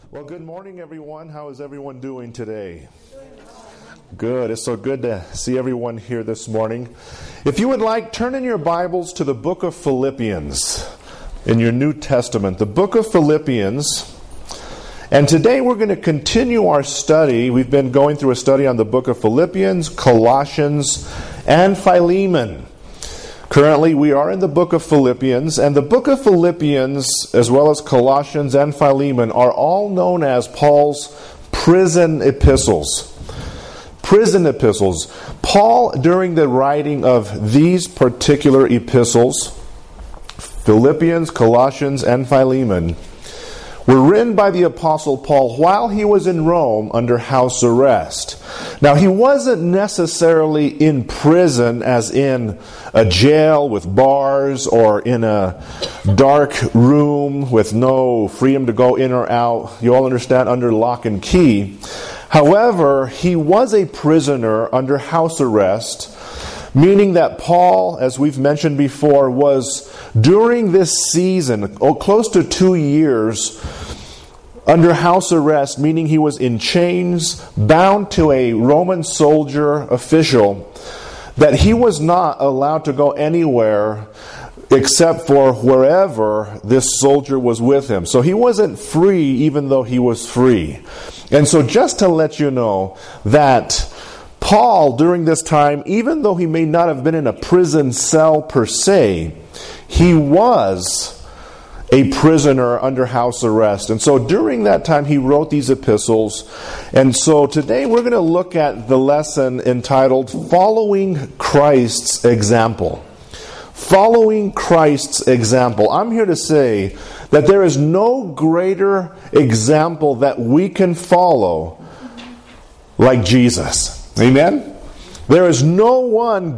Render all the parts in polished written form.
Well, good morning, everyone. How is everyone doing today? Good. It's so good to see everyone here this morning. If you would like, turn in your Bibles to the book of Philippians in your New Testament. The book of Philippians. And today we're going to continue our study. We've been going through a study on the book of Philippians, Colossians, and Philemon. Currently, we are in the book of Philippians, and the book of Philippians, as well as Colossians and Philemon, are all known as Paul's prison epistles. Prison epistles. Paul, during the writing of these particular epistles, Philippians, Colossians, and Philemon, were written by the Apostle Paul while he was in Rome under house arrest. Now, he wasn't necessarily in prison as in a jail with bars or in a dark room with no freedom to go in or out. You all understand, under lock and key. However, he was a prisoner under house arrest, meaning that Paul, as we've mentioned before, was during this season, close to 2 years, under house arrest, meaning he was in chains, bound to a Roman soldier official, that he was not allowed to go anywhere except for wherever this soldier was with him. So he wasn't free even though he was free. And so just to let you know that Paul, during this time, even though he may not have been in a prison cell per se, he was a prisoner under house arrest. And so during that time, he wrote these epistles. And so today we're going to look at the lesson entitled Following Christ's Example. Following Christ's example. I'm here to say that there is no greater example that we can follow like Jesus. Amen? There is no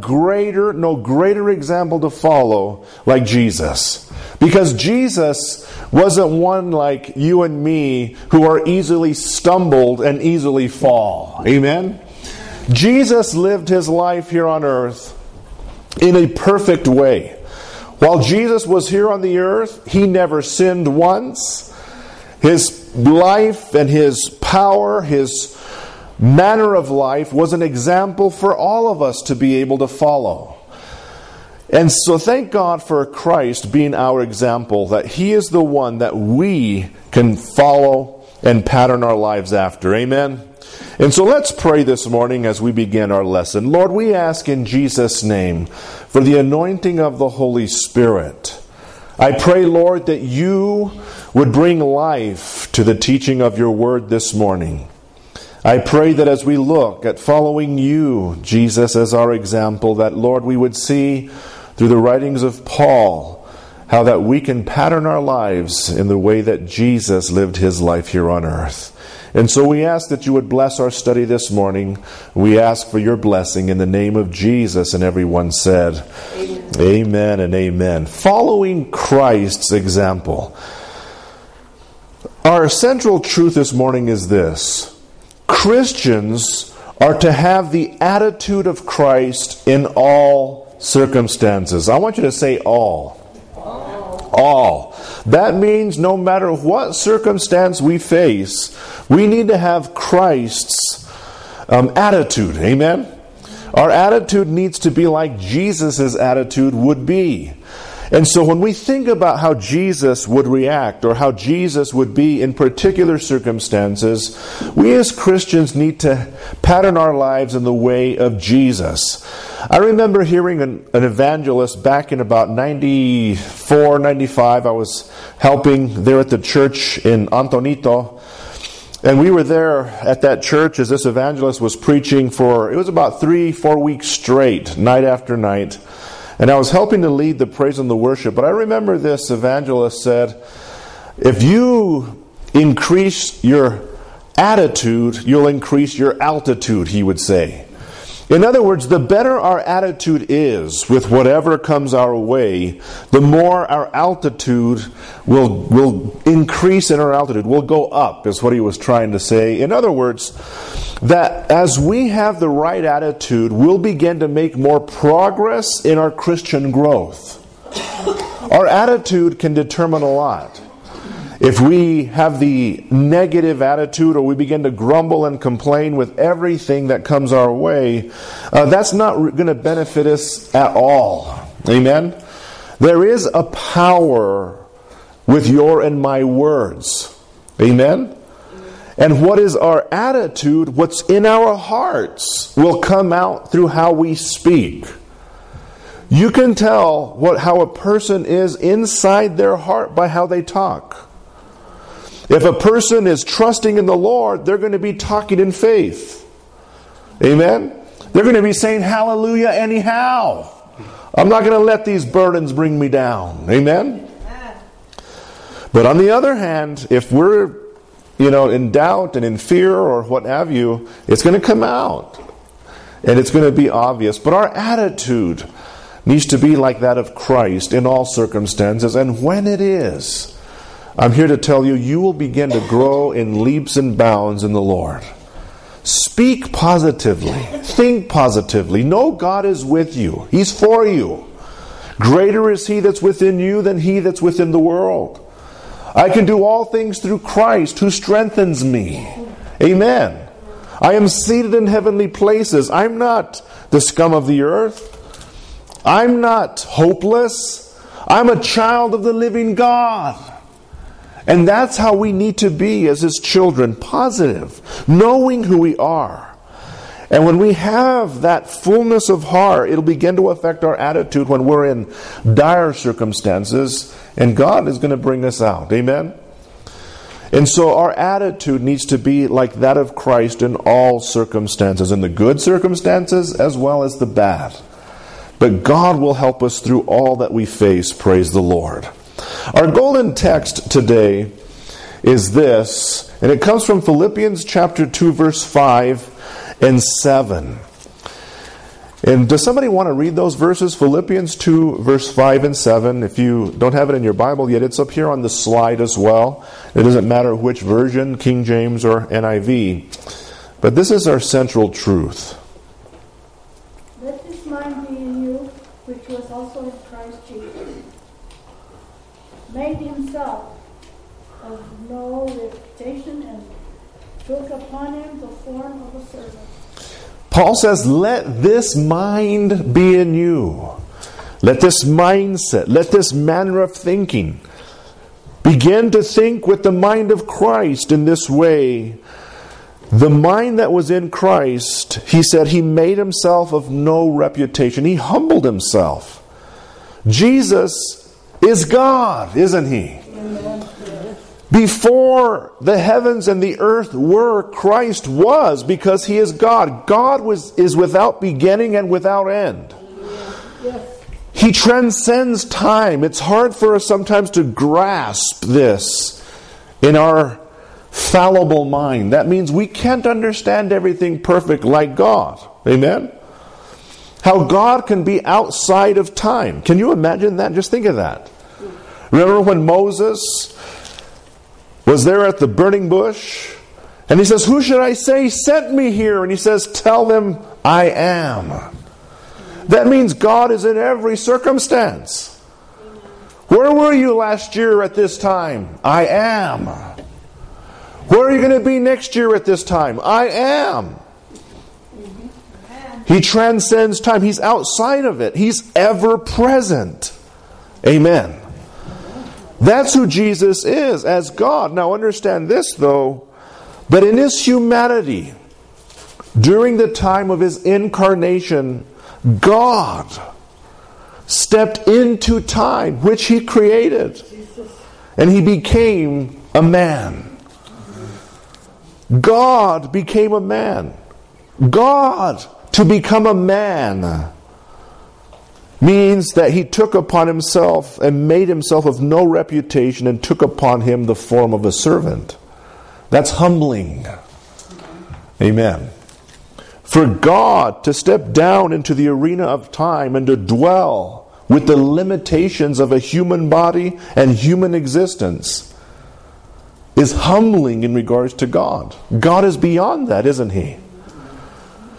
greater example to follow like Jesus. Because Jesus wasn't one like you and me who are easily stumbled and easily fall. Amen? Jesus lived his life here on earth in a perfect way. While Jesus was here on the earth, he never sinned once. His life and his power, his manner of life was an example for all of us to be able to follow. And so thank God for Christ being our example, that he is the one that we can follow and pattern our lives after. Amen? And so let's pray this morning as we begin our lesson. Lord, we ask in Jesus' name for the anointing of the Holy Spirit. I pray, Lord, that you would bring life to the teaching of your word this morning. I pray that as we look at following you, Jesus, as our example, that, Lord, we would see through the writings of Paul how that we can pattern our lives in the way that Jesus lived his life here on earth. And so we ask that you would bless our study this morning. We ask for your blessing in the name of Jesus. And everyone said, Amen, amen and amen. Following Christ's example. Our central truth this morning is this. Christians are to have the attitude of Christ in all circumstances. I want you to say all. All. That means no matter what circumstance we face, we need to have Christ's attitude. Amen? Our attitude needs to be like Jesus' attitude would be. And so when we think about how Jesus would react or how Jesus would be in particular circumstances, we as Christians need to pattern our lives in the way of Jesus. I remember hearing an evangelist back in about 94, 95. I was helping there at the church in Antonito. And we were there at that church as this evangelist was preaching it was about 3-4 weeks straight, night after night. And I was helping to lead the praise and the worship. But I remember this evangelist said, if you increase your attitude, you'll increase your altitude, he would say. In other words, the better our attitude is with whatever comes our way, the more our altitude will increase in our altitude. Will go up, is what he was trying to say. In other words, that as we have the right attitude, we'll begin to make more progress in our Christian growth. Our attitude can determine a lot. if we have the negative attitude or we begin to grumble and complain with everything that comes our way, that's not going to benefit us at all. Amen? There is a power with your and my words. Amen? And what is our attitude, what's in our hearts, will come out through how we speak. You can tell how a person is inside their heart by how they talk. If a person is trusting in the Lord, they're going to be talking in faith. Amen? They're going to be saying hallelujah anyhow. I'm not going to let these burdens bring me down. Amen? But on the other hand, if we're in doubt and in fear or what have you, it's going to come out. And it's going to be obvious. But our attitude needs to be like that of Christ in all circumstances. And when it is, I'm here to tell you, you will begin to grow in leaps and bounds in the Lord. Speak positively. Think positively. Know God is with you. He's for you. Greater is He that's within you than he that's within the world. I can do all things through Christ who strengthens me. Amen. I am seated in heavenly places. I'm not the scum of the earth. I'm not hopeless. I'm a child of the living God. And that's how we need to be as His children, positive, knowing who we are. And when we have that fullness of heart, it'll begin to affect our attitude when we're in dire circumstances, and God is going to bring us out. Amen? And so our attitude needs to be like that of Christ in all circumstances, in the good circumstances as well as the bad. But God will help us through all that we face, praise the Lord. Our golden text today is this, and it comes from Philippians chapter 2, verse 5 and 7. And does somebody want to read those verses? Philippians 2, verse 5 and 7. If you don't have it in your Bible yet, it's up here on the slide as well. It doesn't matter which version, King James or NIV. But this is our central truth. Let this mind be in you, which was also in Christ Jesus, made Himself of no reputation and took upon Him the form of a servant. Paul says, let this mind be in you. Let this mindset, let this manner of thinking begin to think with the mind of Christ in this way. The mind that was in Christ, he said, He made Himself of no reputation. He humbled Himself. Jesus is God, isn't He? Before the heavens and the earth were, Christ was, because He is God. God is without beginning and without end. He transcends time. It's hard for us sometimes to grasp this in our fallible mind. That means we can't understand everything perfect like God. Amen? How God can be outside of time. Can you imagine that? Just think of that. Remember when Moses was there at the burning bush, and he says, who should I say sent me here? And he says, tell them I am. That means God is in every circumstance. Where were you last year at this time? I am. Where are you going to be next year at this time? I am. He transcends time. He's outside of it. He's ever present. Amen. That's who Jesus is as God. Now understand this though, that in His humanity, during the time of His incarnation, God stepped into time, which He created, and He became a man. God became a man. God to become a man means that He took upon Himself and made Himself of no reputation and took upon Him the form of a servant. That's humbling. Amen. For God to step down into the arena of time and to dwell with the limitations of a human body and human existence is humbling in regards to God. God is beyond that, isn't He?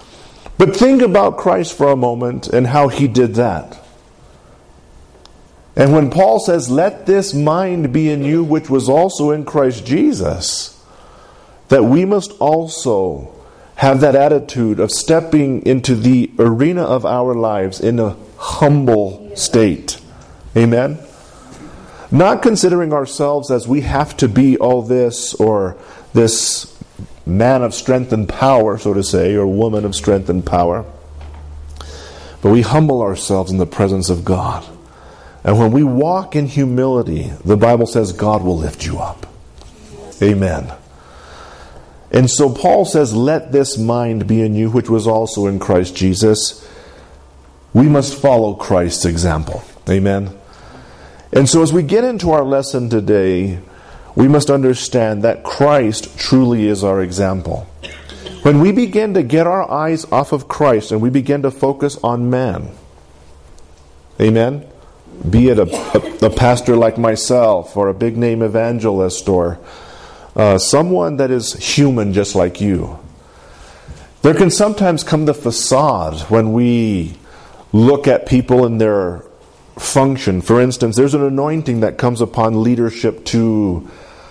But think about Christ for a moment and how He did that. And when Paul says, let this mind be in you which was also in Christ Jesus, that we must also have that attitude of stepping into the arena of our lives in a humble state. Amen? Not considering ourselves as we have to be all this, or this man of strength and power, so to say, or woman of strength and power. But we humble ourselves in the presence of God. And when we walk in humility, the Bible says God will lift you up. Amen. And so Paul says, let this mind be in you, which was also in Christ Jesus. We must follow Christ's example. Amen. And so as we get into our lesson today, we must understand that Christ truly is our example. When we begin to get our eyes off of Christ and we begin to focus on man, amen, be it a pastor like myself, or a big name evangelist, or someone that is human just like you, there can sometimes come the facade when we look at people in their function. For instance, there's an anointing that comes upon leadership to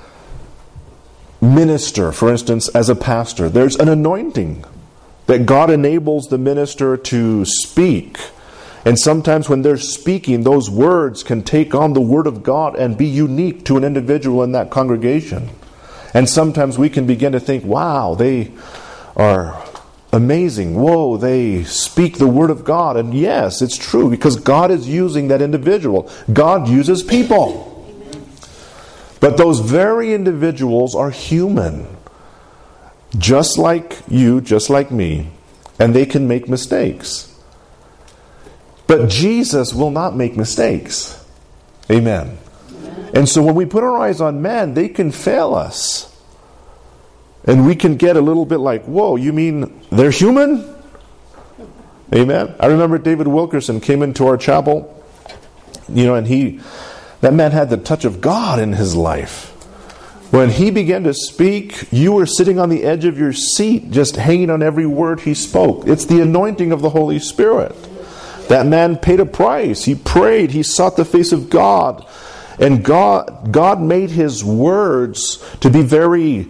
minister. For instance, as a pastor, there's an anointing that God enables the minister to speak. And sometimes when they're speaking, those words can take on the Word of God and be unique to an individual in that congregation. And sometimes we can begin to think, wow, they are amazing. Whoa, they speak the Word of God. And yes, it's true, because God is using that individual. God uses people. But those very individuals are human. Just like you, just like me. And they can make mistakes. But Jesus will not make mistakes. Amen. And so when we put our eyes on man, they can fail us. And we can get a little bit like, whoa, you mean they're human? Amen. I remember David Wilkerson came into our chapel, and that man had the touch of God in his life. When he began to speak, you were sitting on the edge of your seat, just hanging on every word he spoke. It's the anointing of the Holy Spirit. That man paid a price. He prayed. He sought the face of God. And God made his words to be very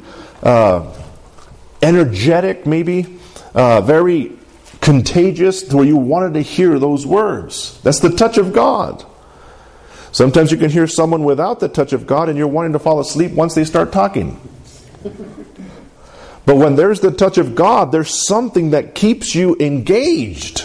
energetic, maybe, very contagious, to where you wanted to hear those words. That's the touch of God. Sometimes you can hear someone without the touch of God and you're wanting to fall asleep once they start talking. But when there's the touch of God, there's something that keeps you engaged.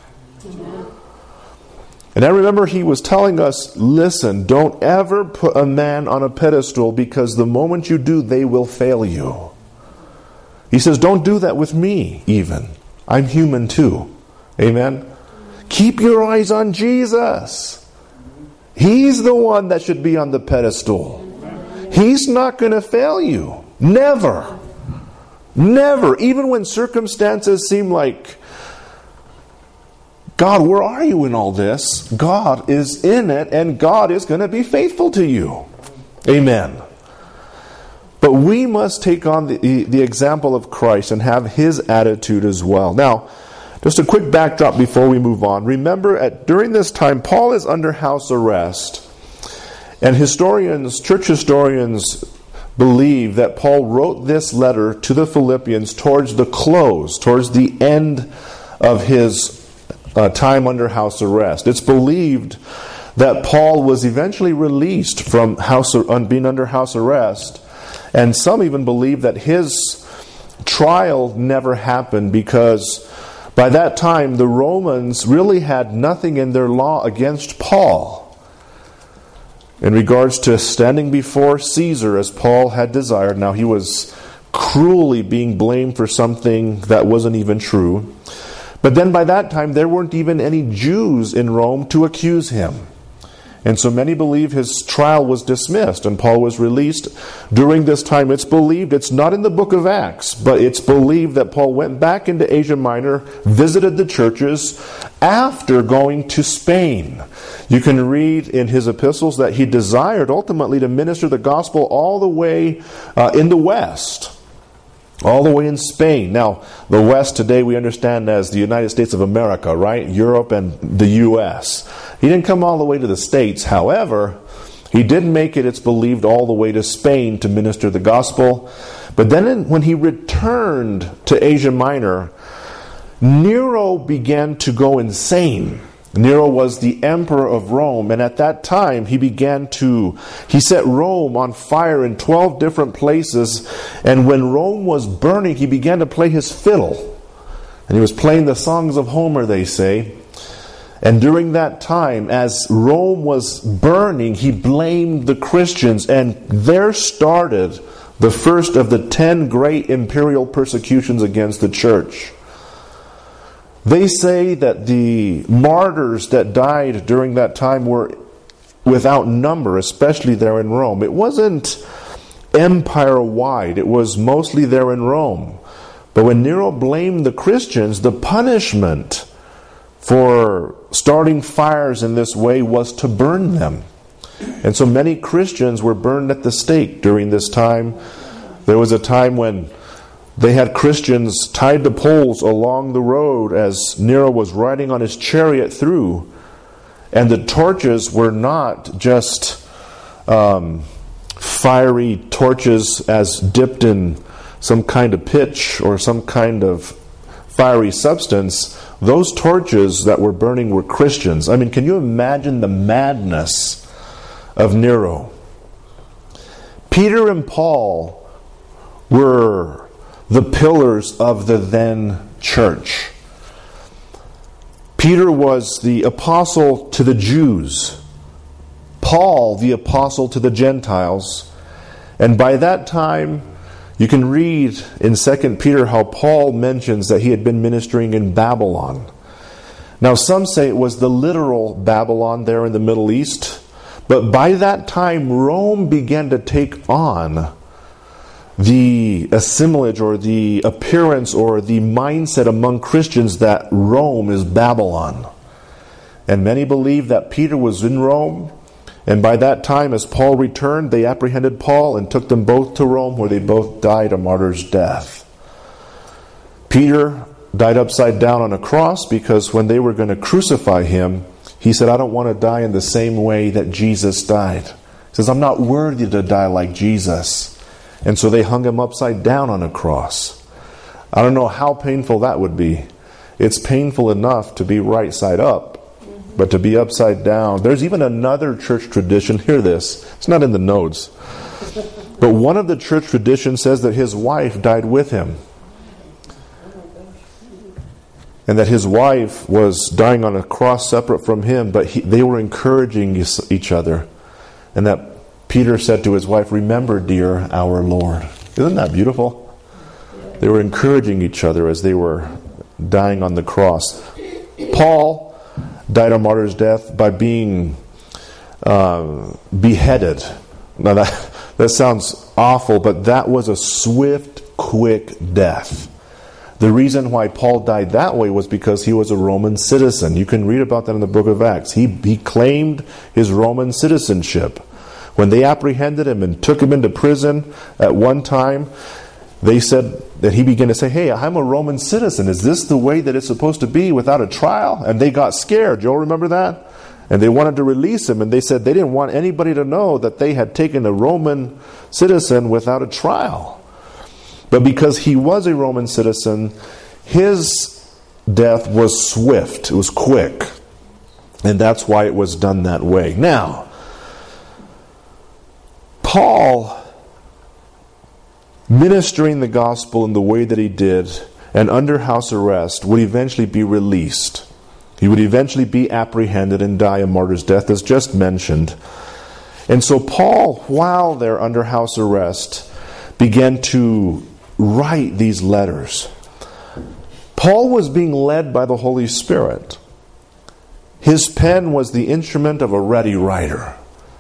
And I remember he was telling us, listen, don't ever put a man on a pedestal, because the moment you do, they will fail you. He says, don't do that with me even. I'm human too. Amen? Keep your eyes on Jesus. He's the one that should be on the pedestal. He's not going to fail you. Never. Never. Even when circumstances seem like, God, where are you in all this? God is in it, and God is going to be faithful to you. Amen. But we must take on the example of Christ and have His attitude as well. Now, just a quick backdrop before we move on. Remember, during this time, Paul is under house arrest. And church historians believe that Paul wrote this letter to the Philippians towards the end of his time under house arrest. It's believed that Paul was eventually released from being under house arrest, and some even believe that his trial never happened, because by that time the Romans really had nothing in their law against Paul in regards to standing before Caesar as Paul had desired. Now, he was cruelly being blamed for something that wasn't even true. But then by that time, there weren't even any Jews in Rome to accuse him. And so many believe his trial was dismissed and Paul was released during this time. It's believed, it's not in the book of Acts, but it's believed that Paul went back into Asia Minor, visited the churches after going to Spain. You can read in his epistles that he desired ultimately to minister the gospel all the way in the West. all the way in Spain. Now, the West today we understand as the United States of America, right? Europe and the U.S. He didn't come all the way to the States. However, he did make it, it's believed, all the way to Spain to minister the gospel. But then when he returned to Asia Minor, Nero began to go insane. Nero was the emperor of Rome, and at that time he set Rome on fire in 12 different places, and when Rome was burning, he began to play his fiddle. And he was playing the songs of Homer, they say. And during that time, as Rome was burning, he blamed the Christians, and there started the first of the 10 great imperial persecutions against the church. They say that the martyrs that died during that time were without number, especially there in Rome. It wasn't empire-wide. It was mostly there in Rome. But when Nero blamed the Christians, the punishment for starting fires in this way was to burn them. And so many Christians were burned at the stake during this time. There was a time when they had Christians tied to poles along the road as Nero was riding on his chariot through. And the torches were not just fiery torches as dipped in some kind of pitch or some kind of fiery substance. Those torches that were burning were Christians. I mean, can you imagine the madness of Nero? Peter and Paul were the pillars of the then church. Peter was the apostle to the Jews, Paul the apostle to the Gentiles, and by that time you can read in 2 Peter how Paul mentions that he had been ministering in Babylon. Now some say it was the literal Babylon there in the Middle East, but by that time Rome began to take on the assimilage or the appearance or the mindset among Christians that Rome is Babylon. And many believe that Peter was in Rome, and by that time as Paul returned, they apprehended Paul and took them both to Rome, where they both died a martyr's death. Peter died upside down on a cross because when they were going to crucify him, he said, I don't want to die in the same way that Jesus died. He says, I'm not worthy to die like Jesus. And so they hung him upside down on a cross. I don't know how painful that would be. It's painful enough to be right side up, but to be upside down. There's even another church tradition. Hear this. It's not in the notes. But one of the church traditions says that his wife died with him. And that his wife was dying on a cross separate from him, but they were encouraging each other. And that Peter said to his wife, remember, dear, our Lord. Isn't that beautiful? They were encouraging each other as they were dying on the cross. Paul died a martyr's death by being beheaded. Now that sounds awful, but that was a swift, quick death. The reason why Paul died that way was because he was a Roman citizen. You can read about that in the book of Acts. He claimed his Roman citizenship. When they apprehended him and took him into prison at one time, they said that he began to say, hey, I'm a Roman citizen. Is this the way that it's supposed to be without a trial? And they got scared. You'll remember that? And they wanted to release him. And they said they didn't want anybody to know that they had taken a Roman citizen without a trial. But because he was a Roman citizen, his death was swift. It was quick. And that's why it was done that way. Now, Paul, ministering the gospel in the way that he did and under house arrest, would eventually be released. He would eventually be apprehended and die a martyr's death, as just mentioned. And so Paul, while they're under house arrest, began to write these letters. Paul was being led by the Holy Spirit. His pen was the instrument of a ready writer.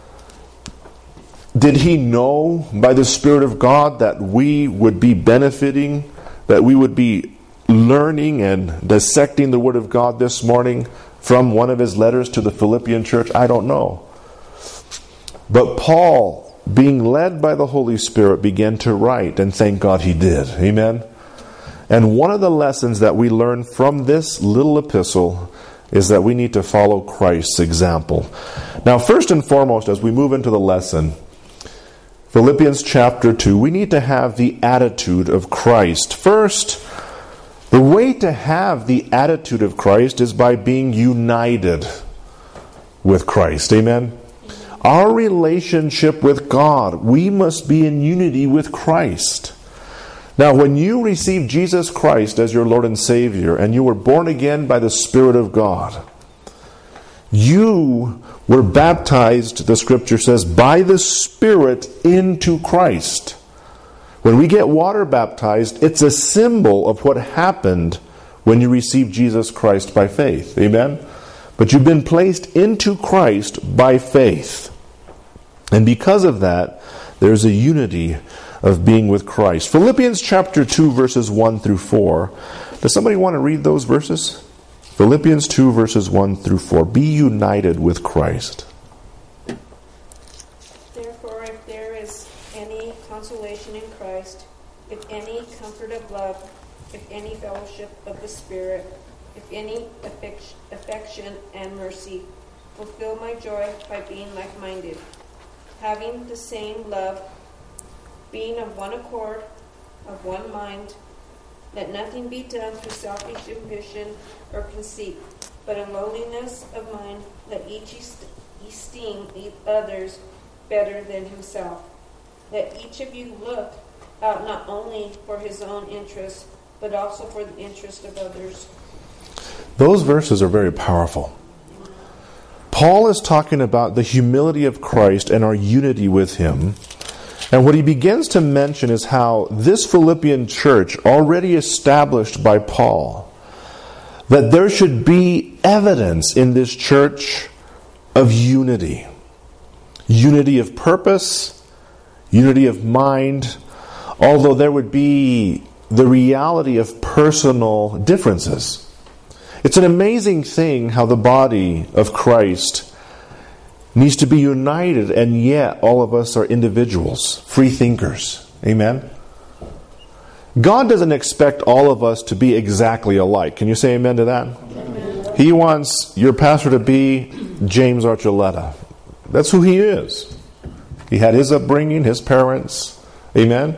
Did he know by the Spirit of God that we would be benefiting, that we would be learning and dissecting the Word of God this morning from one of his letters to the Philippian church? I don't know. But Paul being led by the Holy Spirit, began to write, and thank God he did. Amen? And one of the lessons that we learn from this little epistle is that we need to follow Christ's example. Now, first and foremost, as we move into the lesson, Philippians chapter 2, we need to have the attitude of Christ. First, the way to have the attitude of Christ is by being united with Christ. Amen? Our relationship with God, we must be in unity with Christ. Now, when you received Jesus Christ as your Lord and Savior, and you were born again by the Spirit of God, you were baptized, the Scripture says, by the Spirit into Christ. When we get water baptized, it's a symbol of what happened when you received Jesus Christ by faith. Amen? But you've been placed into Christ by faith. And because of that, there's a unity of being with Christ. Philippians chapter 2, verses 1 through 4. Does somebody want to read those verses? Philippians 2, verses 1 through 4. Be united with Christ. Therefore, if there is any consolation in Christ, if any comfort of love, if any fellowship of the Spirit, if any affection and mercy, fulfill my joy by being like-minded, having the same love, being of one accord, of one mind. Let nothing be done through selfish ambition or conceit, but in lowliness of mind let each esteem others better than himself. Let each of you look out not only for his own interest, but also for the interest of others. Those verses are very powerful. Paul is talking about the humility of Christ and our unity with him. And what he begins to mention is how this Philippian church, already established by Paul, that there should be evidence in this church of unity. Unity of purpose, unity of mind, although there would be the reality of personal differences. It's an amazing thing how the body of Christ needs to be united, and yet all of us are individuals, free thinkers. Amen? God doesn't expect all of us to be exactly alike. Can you say amen to that? Amen. He wants your pastor to be James Archuleta. That's who he is. He had his upbringing, his parents. Amen?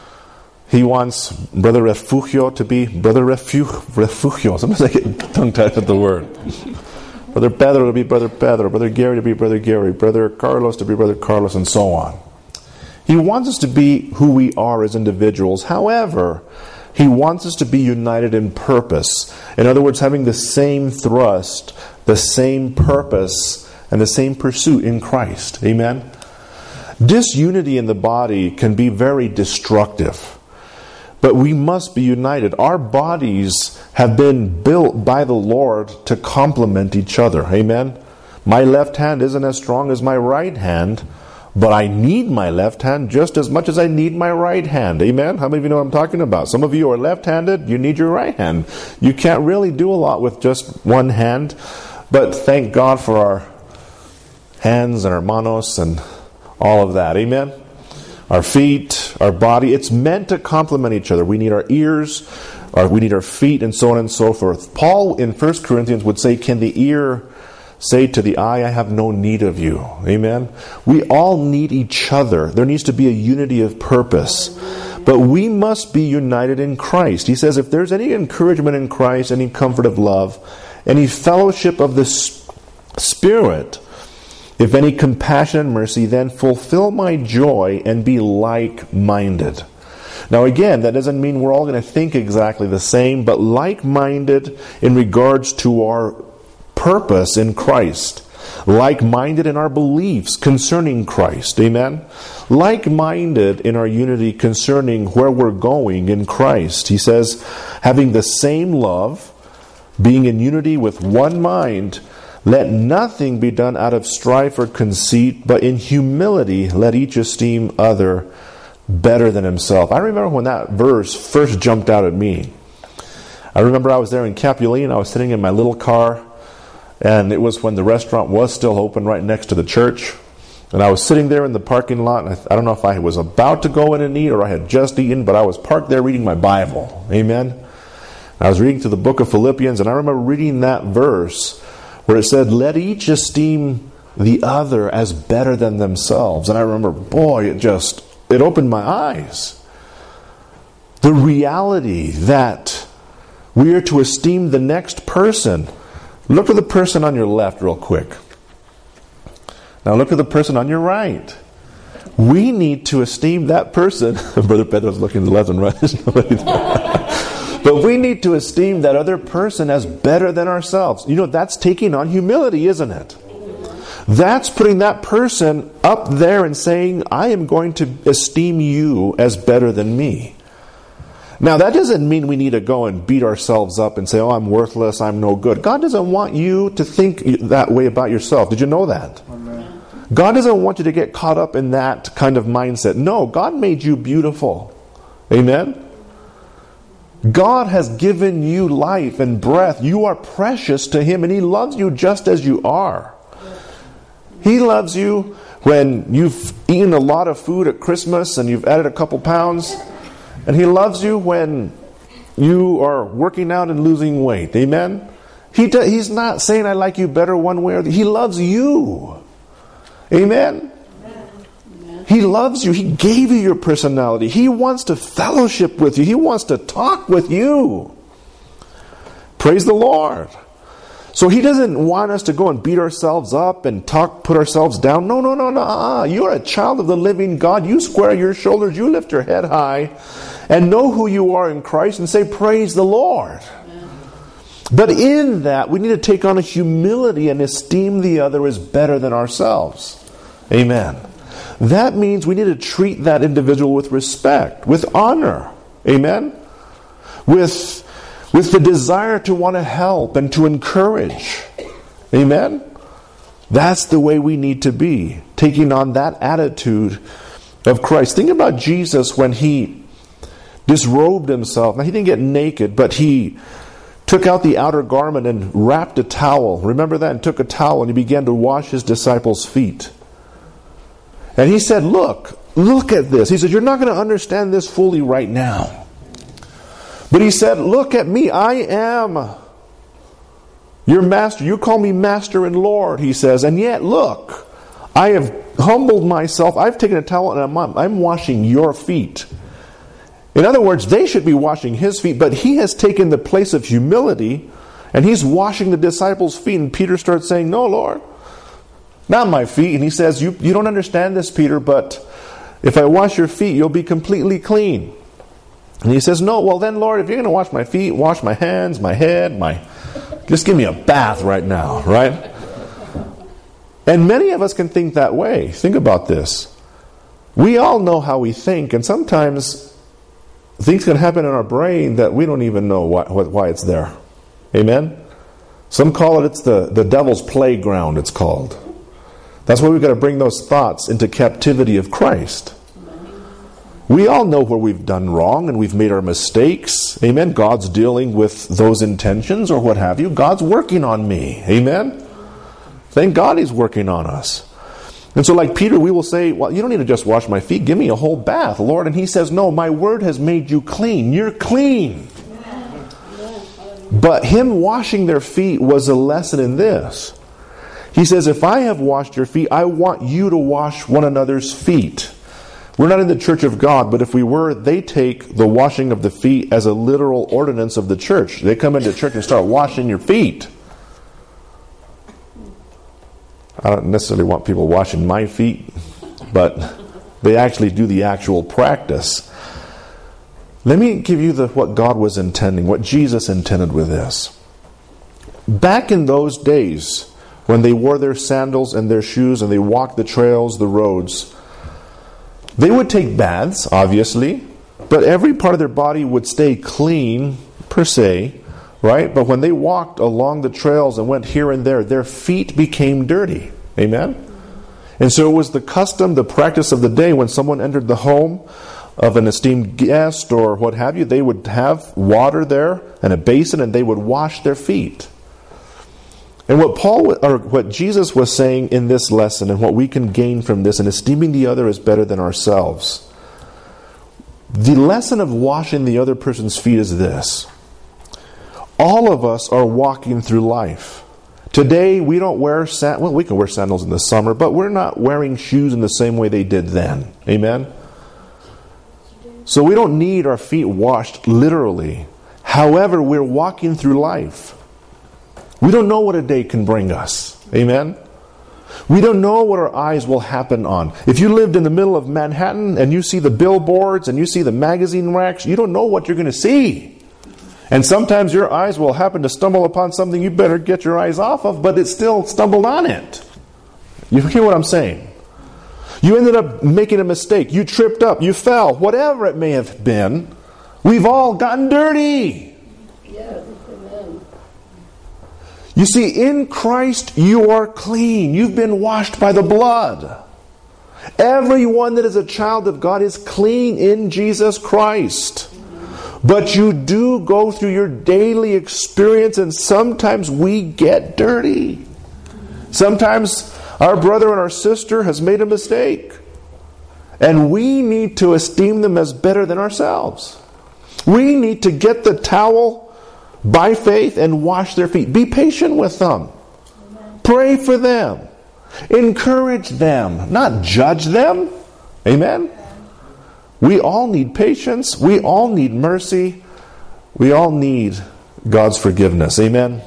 He wants Brother Refugio to be Brother Refugio. Sometimes I get tongue-tied with the word. Brother Pedro to be Brother Pedro, Brother Gary to be Brother Gary, Brother Carlos to be Brother Carlos, and so on. He wants us to be who we are as individuals. However, he wants us to be united in purpose. In other words, having the same thrust, the same purpose, and the same pursuit in Christ. Amen? Disunity in the body can be very destructive. But we must be united. Our bodies have been built by the Lord to complement each other. Amen? My left hand isn't as strong as my right hand, but I need my left hand just as much as I need my right hand. Amen? How many of you know what I'm talking about? Some of you are left-handed, you need your right hand. You can't really do a lot with just one hand, but thank God for our hands and our manos and all of that. Amen? Our feet, our body, it's meant to complement each other. We need our ears, we need our feet, and so on and so forth. Paul in 1 Corinthians would say, can the ear say to the eye, I have no need of you? Amen? We all need each other. There needs to be a unity of purpose. But we must be united in Christ. He says, if there's any encouragement in Christ, any comfort of love, any fellowship of the Spirit, if any compassion and mercy, then fulfill my joy and be like-minded. Now again, that doesn't mean we're all going to think exactly the same, but like-minded in regards to our purpose in Christ. Like-minded in our beliefs concerning Christ. Amen? Like-minded in our unity concerning where we're going in Christ. He says, having the same love, being in unity with one mind, let nothing be done out of strife or conceit, but in humility let each esteem other better than himself. I remember when that verse first jumped out at me. I remember I was there in Capuline. I was sitting in my little car, and it was when the restaurant was still open right next to the church. And I was sitting there in the parking lot. And I don't know if I was about to go in and eat or I had just eaten, but I was parked there reading my Bible. Amen? I was reading through the book of Philippians, and I remember reading that verse where it said, let each esteem the other as better than themselves. And I remember, boy, it opened my eyes. The reality that we are to esteem the next person. Look at the person on your left real quick. Now look at the person on your right. We need to esteem that person. Brother Pedro's looking to the left and right. But we need to esteem that other person as better than ourselves. You know, that's taking on humility, isn't it? That's putting that person up there and saying, I am going to esteem you as better than me. Now, that doesn't mean we need to go and beat ourselves up and say, oh, I'm worthless, I'm no good. God doesn't want you to think that way about yourself. Did you know that? Amen. God doesn't want you to get caught up in that kind of mindset. No, God made you beautiful. Amen? God has given you life and breath. You are precious to Him, and He loves you just as you are. He loves you when you've eaten a lot of food at Christmas and you've added a couple pounds. And He loves you when you are working out and losing weight. Amen? He's not saying I like you better one way or the other. He loves you. Amen? Amen? He loves you. He gave you your personality. He wants to fellowship with you. He wants to talk with you. Praise the Lord. So He doesn't want us to go and beat ourselves up and put ourselves down. No. You're a child of the living God. You square your shoulders. You lift your head high and know who you are in Christ and say, praise the Lord. Amen. But in that, we need to take on a humility and esteem the other as better than ourselves. Amen. That means we need to treat that individual with respect, with honor. Amen. With the desire to want to help and to encourage. Amen? That's the way we need to be, taking on that attitude of Christ. Think about Jesus when He disrobed Himself. Now, He didn't get naked, but He took out the outer garment and wrapped a towel. Remember that? And took a towel and He began to wash His disciples' feet. And He said, look at this. He said, you're not going to understand this fully right now. But He said, look at me, I am your master. You call me master and Lord, He says. And yet, look, I have humbled myself. I've taken a towel and I'm washing your feet. In other words, they should be washing His feet, but He has taken the place of humility and He's washing the disciples' feet. And Peter starts saying, no, Lord, not my feet. And He says, you don't understand this, Peter, but if I wash your feet, you'll be completely clean. And He says, no, well then, Lord, if you're going to wash my feet, wash my hands, my head, just give me a bath right now, right? And many of us can think that way. Think about this. We all know how we think, and sometimes things can happen in our brain that we don't even know why it's there. Amen? Some call it's the devil's playground, it's called. That's why we've got to bring those thoughts into captivity of Christ. We all know where we've done wrong and we've made our mistakes. Amen. God's dealing with those intentions or what have you. God's working on me. Amen. Thank God He's working on us. And so like Peter, we will say, well, you don't need to just wash my feet. Give me a whole bath, Lord. And He says, no, my word has made you clean. You're clean. But Him washing their feet was a lesson in this. He says, if I have washed your feet, I want you to wash one another's feet. We're not in the church of God, but if we were, they take the washing of the feet as a literal ordinance of the church. They come into church and start washing your feet. I don't necessarily want people washing my feet, but they actually do the actual practice. Let me give you what God was intending, what Jesus intended with this. Back in those days, when they wore their sandals and their shoes and they walked the trails, the roads, they would take baths, obviously, but every part of their body would stay clean, per se, right? But when they walked along the trails and went here and there, their feet became dirty. Amen? And so it was the custom, the practice of the day when someone entered the home of an esteemed guest or what have you, they would have water there and a basin and they would wash their feet. And what Jesus was saying in this lesson, and what we can gain from this, and esteeming the other as better than ourselves, the lesson of washing the other person's feet is this. All of us are walking through life. Today, we don't wear sandals. Well, we can wear sandals in the summer, but we're not wearing shoes in the same way they did then. Amen? So we don't need our feet washed literally. However, we're walking through life. We don't know what a day can bring us. Amen? We don't know what our eyes will happen on. If you lived in the middle of Manhattan and you see the billboards and you see the magazine racks, you don't know what you're going to see. And sometimes your eyes will happen to stumble upon something you better get your eyes off of, but it still stumbled on it. You hear what I'm saying? You ended up making a mistake. You tripped up. You fell. Whatever it may have been. We've all gotten dirty. Yes, amen. You see, in Christ you are clean. You've been washed by the blood. Everyone that is a child of God is clean in Jesus Christ. But you do go through your daily experience, and sometimes we get dirty. Sometimes our brother and our sister has made a mistake. And we need to esteem them as better than ourselves. We need to get the towel by faith and wash their feet. Be patient with them. Amen. Pray for them. Encourage them, not judge them. Amen? We all need patience. We all need mercy. We all need God's forgiveness. Amen?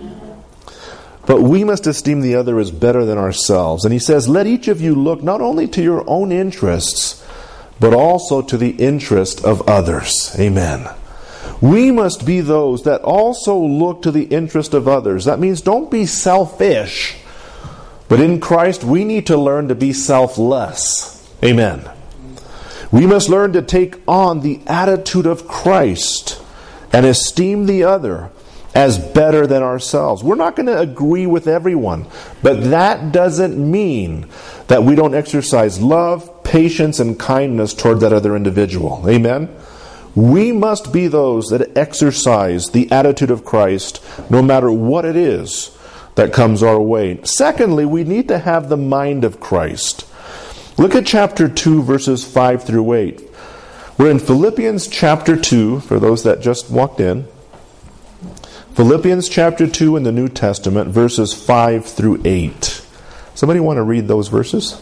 But we must esteem the other as better than ourselves. And he says, let each of you look not only to your own interests, but also to the interest of others. Amen. We must be those that also look to the interest of others. That means don't be selfish. But in Christ, we need to learn to be selfless. Amen. We must learn to take on the attitude of Christ and esteem the other as better than ourselves. We're not going to agree with everyone, but that doesn't mean that we don't exercise love, patience, and kindness toward that other individual. Amen? We must be those that exercise the attitude of Christ no matter what it is that comes our way. Secondly, we need to have the mind of Christ. Look at chapter 2, verses 5 through 8. We're in Philippians chapter 2, for those that just walked in. Philippians chapter 2 in the New Testament, verses 5 through 8. Somebody want to read those verses?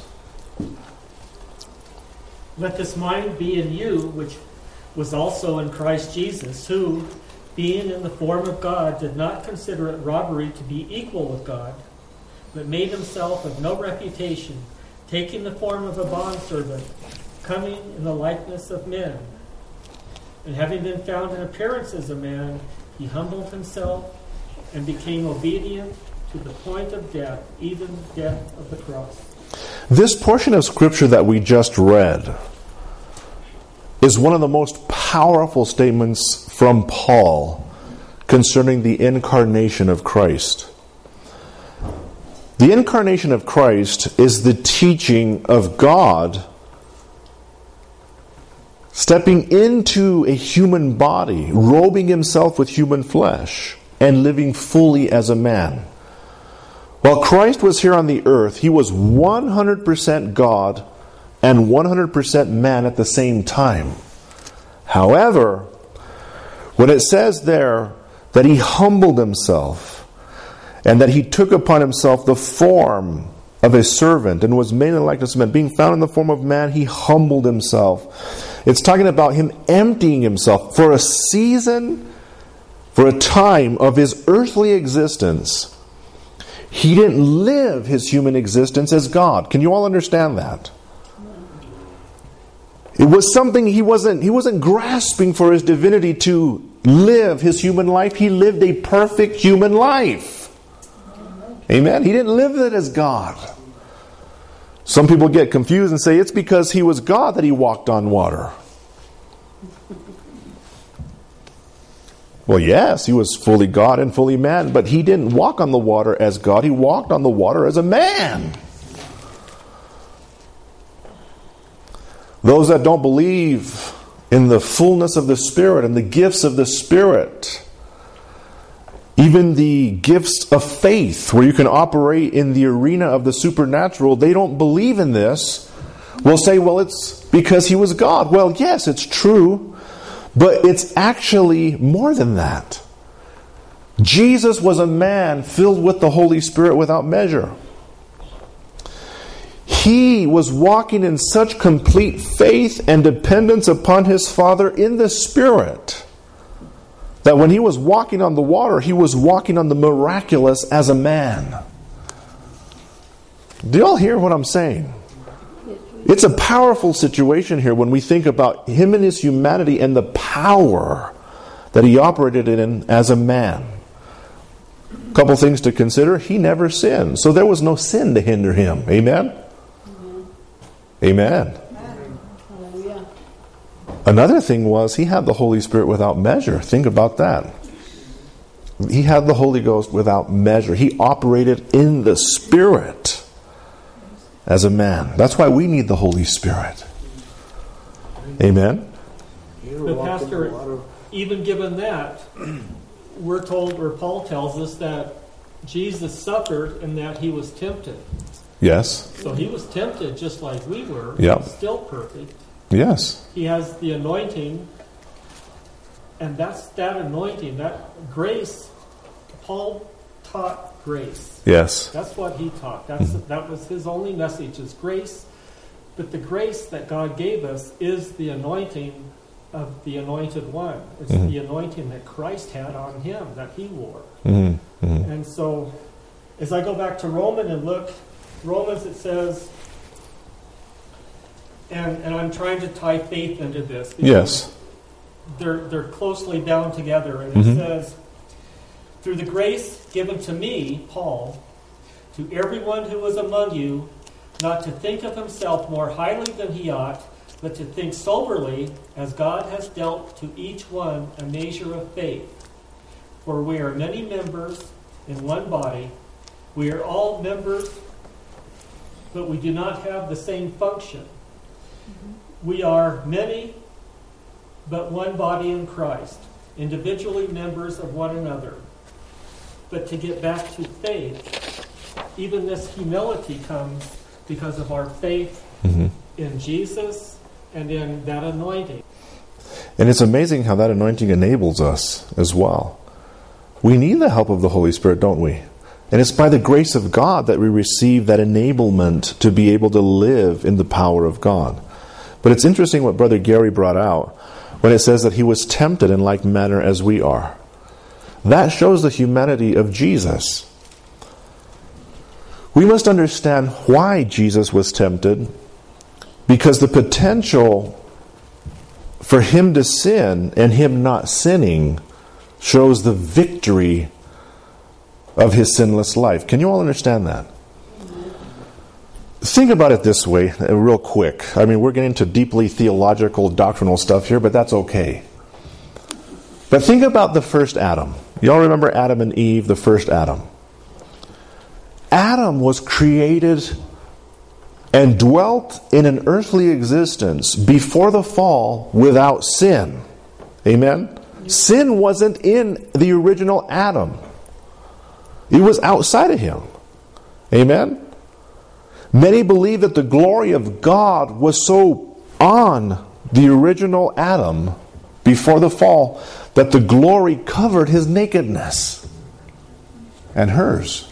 Let this mind be in you, which was also in Christ Jesus, who, being in the form of God, did not consider it robbery to be equal with God, but made himself of no reputation, taking the form of a bondservant, coming in the likeness of men. And having been found in appearance as a man, he humbled himself and became obedient to the point of death, even death of the cross. This portion of Scripture that we just read is one of the most powerful statements from Paul concerning the incarnation of Christ. The incarnation of Christ is the teaching of God stepping into a human body, robing himself with human flesh, and living fully as a man. While Christ was here on the earth, he was 100% God and 100% man at the same time. However, when it says there that he humbled himself and that he took upon himself the form of a servant and was made in the likeness of man, being found in the form of man, he humbled himself. It's talking about him emptying himself for a season, for a time of his earthly existence. He didn't live his human existence as God. Can you all understand that? It was something he wasn't grasping for his divinity to live his human life. He lived a perfect human life. Amen? He didn't live it as God. Some people get confused and say it's because he was God that he walked on water. Well, yes, he was fully God and fully man, but he didn't walk on the water as God. He walked on the water as a man. Those that don't believe in the fullness of the Spirit and the gifts of the Spirit, Even the gifts of faith, where you can operate in the arena of the supernatural, they don't believe in this. We'll say, well, it's because he was God. Well, yes, it's true, but it's actually more than that. Jesus was a man filled with the Holy Spirit without measure. He was walking in such complete faith and dependence upon his Father in the Spirit that when he was walking on the water, he was walking on the miraculous as a man. Do you all hear what I'm saying? It's a powerful situation here when we think about him and his humanity and the power that he operated in as a man. A couple things to consider. He never sinned. So there was no sin to hinder him. Amen? Amen. Hallelujah. Another thing was he had the Holy Spirit without measure. Think about that. He had the Holy Ghost without measure. He operated in the Spirit as a man. That's why we need the Holy Spirit. Amen? But Pastor, even given that, we're told, or Paul tells us, that Jesus suffered and that he was tempted. Yes. So he was tempted just like we were. Yep. Still perfect. Yes. He has the anointing, and that's that anointing, that grace. Paul taught grace. Yes. That's what he taught. That was his only message, is grace. But the grace that God gave us is the anointing of the Anointed One. It's the anointing that Christ had on him, that he wore. And so, as I go back to Romans and look, Romans, it says, and I'm trying to tie faith into this. Yes. They're closely bound together. And it says, through the grace given to me, Paul, to everyone who is among you, not to think of himself more highly than he ought, but to think soberly, as God has dealt to each one a measure of faith. For we are many members in one body. We are all members, but we do not have the same function. We are many, but one body in Christ, individually members of one another. But to get back to faith, even this humility comes because of our faith in Jesus and in that anointing. And it's amazing how that anointing enables us as well. We need the help of the Holy Spirit, don't we? And it's by the grace of God that we receive that enablement to be able to live in the power of God. But it's interesting what Brother Gary brought out when it says that he was tempted in like manner as we are. That shows the humanity of Jesus. We must understand why Jesus was tempted, because the potential for him to sin and him not sinning shows the victory of his sinless life. Can you all understand that? Think about it this way, real quick. I mean, we're getting into deeply theological, doctrinal stuff here, but that's okay. But think about the first Adam. You all remember Adam and Eve, the first Adam? Adam was created and dwelt in an earthly existence before the fall without sin. Amen? Sin wasn't in the original Adam. It was outside of him. Amen? Many believe that the glory of God was so on the original Adam before the fall that the glory covered his nakedness and hers.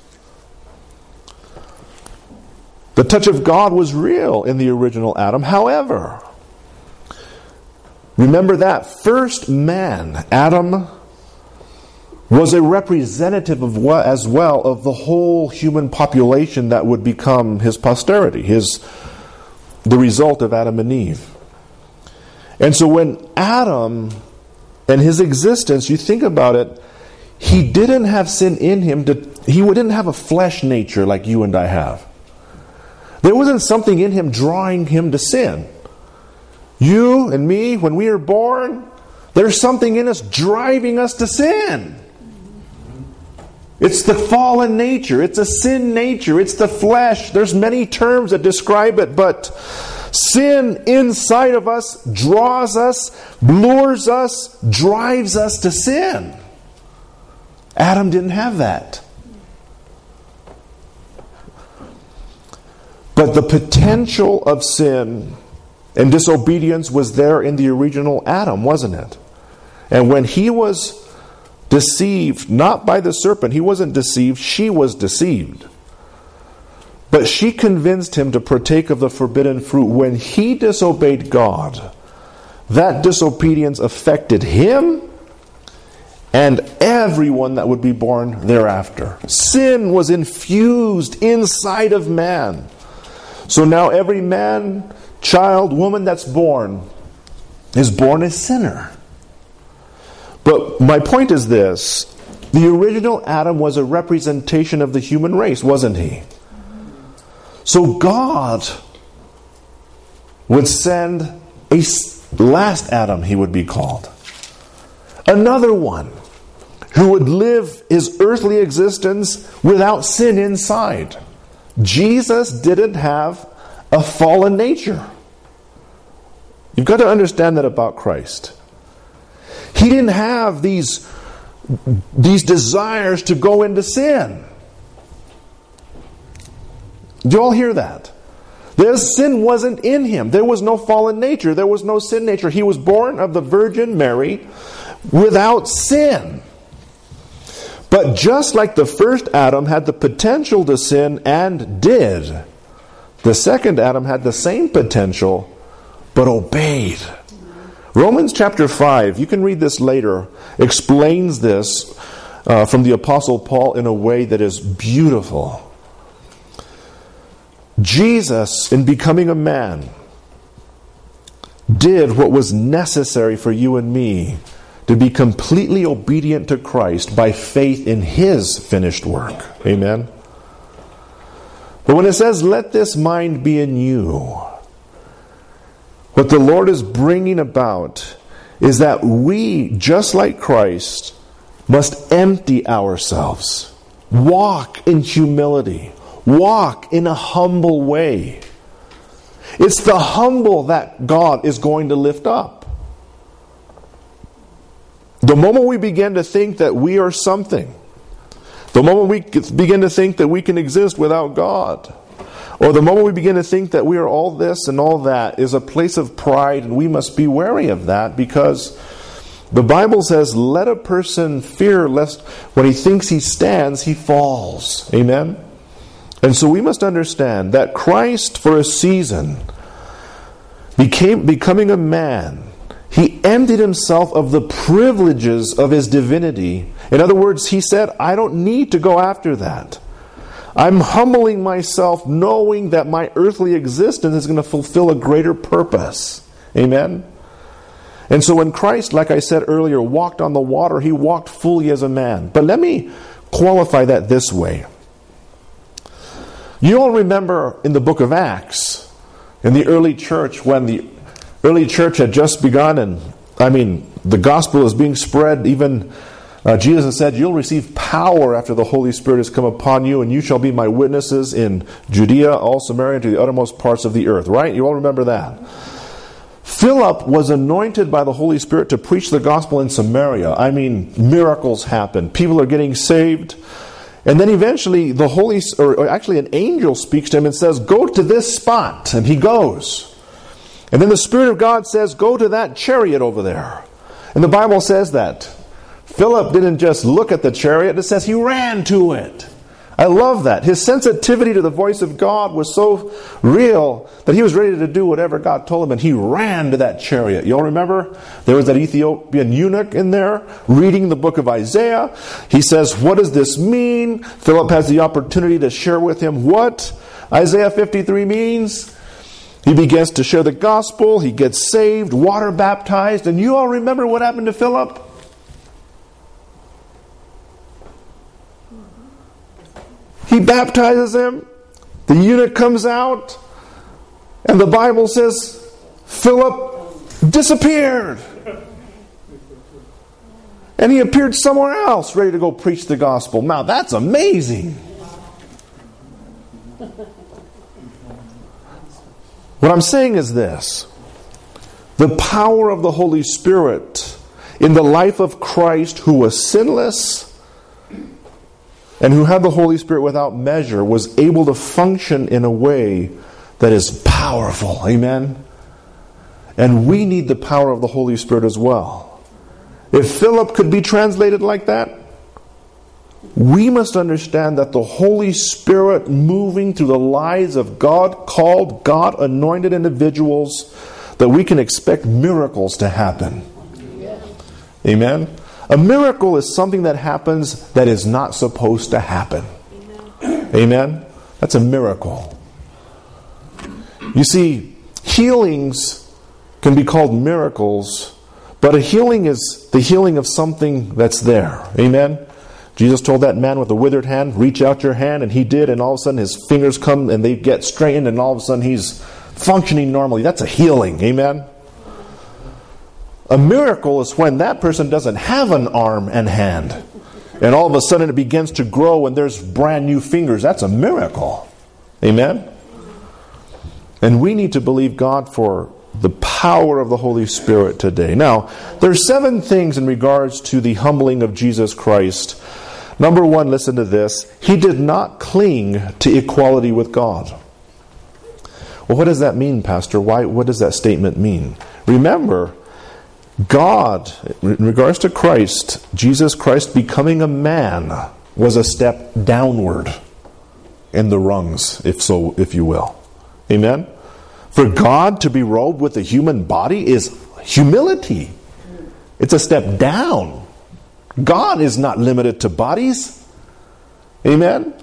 The touch of God was real in the original Adam. However, remember that first man, Adam, was a representative of what, as well, of the whole human population that would become his posterity, the result of Adam and Eve. And so when Adam and his existence, you think about it, he didn't have sin in him. He didn't have a flesh nature like you and I have. There wasn't something in him drawing him to sin. You and me, when we are born, there's something in us driving us to sin. It's the fallen nature. It's a sin nature. It's the flesh. There's many terms that describe it, but sin inside of us draws us, lures us, drives us to sin. Adam didn't have that. But the potential of sin and disobedience was there in the original Adam, wasn't it? And when he was deceived, not by the serpent, he wasn't deceived, she was deceived. But she convinced him to partake of the forbidden fruit. When he disobeyed God, that disobedience affected him and everyone that would be born thereafter. Sin was infused inside of man. So now every man, child, woman that's born is born a sinner. But my point is this. The original Adam was a representation of the human race, wasn't he? So God would send a last Adam, he would be called. Another one who would live his earthly existence without sin inside. Jesus didn't have a fallen nature. You've got to understand that about Christ. He didn't have these desires to go into sin. Do you all hear that? Sin wasn't in him. There was no fallen nature. There was no sin nature. He was born of the Virgin Mary without sin. But just like the first Adam had the potential to sin and did, the second Adam had the same potential but obeyed. Romans chapter 5, you can read this later, explains this from the Apostle Paul in a way that is beautiful. Jesus, in becoming a man, did what was necessary for you and me to be completely obedient to Christ by faith in His finished work. Amen? But when it says, let this mind be in you, what the Lord is bringing about is that we, just like Christ, must empty ourselves, walk in humility, walk in a humble way. It's the humble that God is going to lift up. The moment we begin to think that we are something, the moment we begin to think that we can exist without God, or the moment we begin to think that we are all this and all that, is a place of pride, and we must be wary of that, because the Bible says, let a person fear lest when he thinks he stands, he falls. Amen? And so we must understand that Christ, for a season, becoming a man, He emptied Himself of the privileges of His divinity. In other words, He said, I don't need to go after that. I'm humbling myself knowing that my earthly existence is going to fulfill a greater purpose. Amen? And so when Christ, like I said earlier, walked on the water, He walked fully as a man. But let me qualify that this way. You all remember in the book of Acts, in the early church, when the early church had just begun, and the gospel is being spread. Even Jesus said, you'll receive power after the Holy Spirit has come upon you, and you shall be my witnesses in Judea, all Samaria, and to the uttermost parts of the earth. Right? You all remember that. Philip was anointed by the Holy Spirit to preach the gospel in Samaria. Miracles happen. People are getting saved. And then eventually an angel speaks to him and says, go to this spot. And he goes. And then the Spirit of God says, go to that chariot over there. And the Bible says that Philip didn't just look at the chariot, it says he ran to it. I love that. His sensitivity to the voice of God was so real that he was ready to do whatever God told him, and he ran to that chariot. You all remember? There was that Ethiopian eunuch in there reading the book of Isaiah. He says, what does this mean? Philip has the opportunity to share with him what Isaiah 53 means. He begins to share the gospel. He gets saved, water baptized. And you all remember what happened to Philip? He baptizes him. The eunuch comes out. And the Bible says Philip disappeared. And he appeared somewhere else, ready to go preach the gospel. Now that's amazing. What I'm saying is this. The power of the Holy Spirit in the life of Christ, who was sinless, and who had the Holy Spirit without measure was able to function in a way that is powerful. Amen? And we need the power of the Holy Spirit as well. If Philip could be translated like that, we must understand that the Holy Spirit moving through the lives of God-called, God-anointed individuals, that we can expect miracles to happen. Amen? A miracle is something that happens that is not supposed to happen. Amen? That's a miracle. You see, healings can be called miracles, but a healing is the healing of something that's there. Amen? Jesus told that man with the withered hand, reach out your hand, and he did, and all of a sudden his fingers come and they get straightened, and all of a sudden he's functioning normally. That's a healing. Amen? A miracle is when that person doesn't have an arm and hand, and all of a sudden it begins to grow and there's brand new fingers. That's a miracle. Amen? And we need to believe God for the power of the Holy Spirit today. Now, there's 7 things in regards to the humbling of Jesus Christ. Number 1, listen to this. He did not cling to equality with God. Well, what does that mean, Pastor? What does that statement mean? Remember, God, in regards to Christ, Jesus Christ becoming a man was a step downward in the rungs, if you will. Amen? For God to be robed with a human body is humility. It's a step down. God is not limited to bodies. Amen?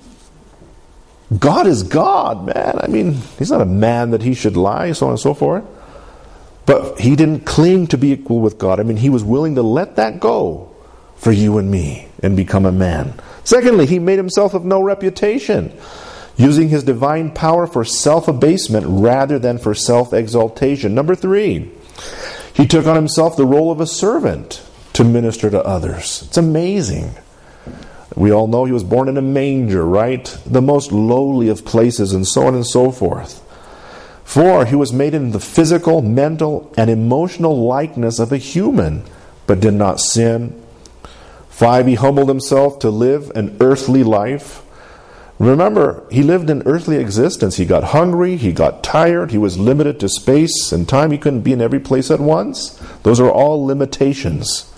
God is God, man. I mean, He's not a man that He should lie, so on and so forth. But He didn't cling to be equal with God. I mean, He was willing to let that go for you and me and become a man. Secondly, He made Himself of no reputation, using His divine power for self-abasement rather than for self-exaltation. Number 3, He took on Himself the role of a servant to minister to others. It's amazing. We all know He was born in a manger, right? The most lowly of places, and so on and so forth. 4, He was made in the physical, mental, and emotional likeness of a human, but did not sin. 5, He humbled Himself to live an earthly life. Remember, He lived an earthly existence. He got hungry, He got tired, He was limited to space and time. He couldn't be in every place at once. Those are all limitations.